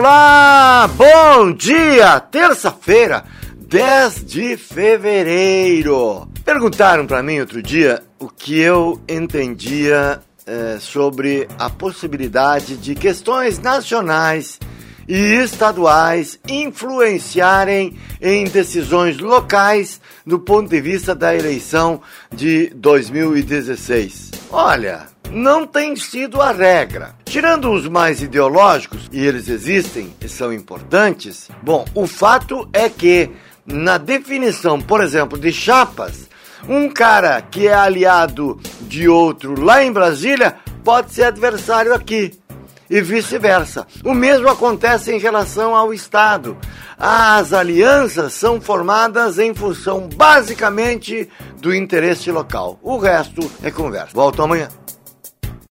olá! Bom dia! Terça-feira, 10 de fevereiro. Perguntaram para mim outro dia o que eu entendia sobre a possibilidade de questões nacionais e estaduais influenciarem em decisões locais do ponto de vista da eleição de 2016. Olha, não tem sido a regra. Tirando os mais ideológicos, e eles existem e são importantes, bom, o fato é que na definição, por exemplo, de chapas, um cara que é aliado de outro lá em Brasília pode ser adversário aqui. E vice-versa. O mesmo acontece em relação ao Estado. As alianças são formadas em função, basicamente, do interesse local. O resto é conversa. Volto amanhã.